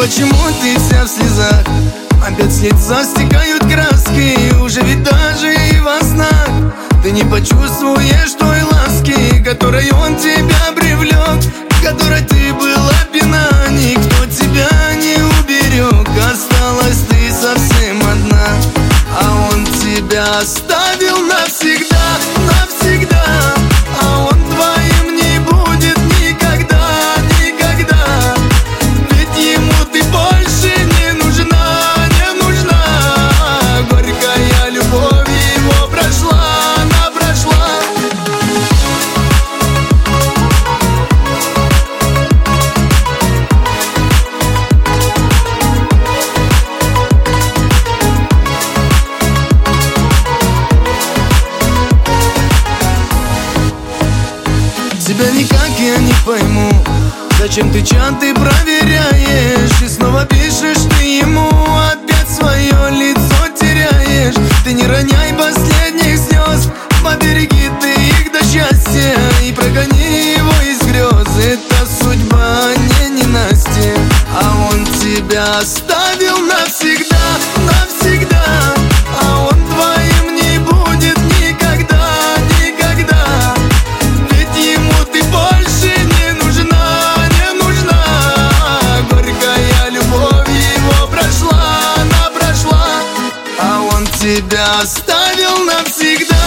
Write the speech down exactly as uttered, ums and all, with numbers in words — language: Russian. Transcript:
почему ты вся в слезах? Опять с лица стекают краски. Уже ведь даже и во снах ты не почувствуешь той ласки, которой он тебя привлек, которой ты была пьяна. Никто тебя не уберег, осталась ты совсем одна. А он тебя оставил навсегда, навсегда. А он твоим не будет никогда, никогда. Ведь ему ты больше не нужна, не нужна. Горькая любовь его прошла, она прошла. Тебя никак я не пойму, зачем ты чаты проверяешь и снова пишешь ты ему, опять свое лицо теряешь. Ты не роняй последних слез, побереги ты их до счастья и прогони его из грез. Это судьба, не ненастье, а он тебя оставил навсегда, навсегда. А он твоим не будет никогда, никогда. Ведь ему ты больше не нужна, не нужна. Горькая любовь его прошла, она прошла. А он тебя оставил навсегда.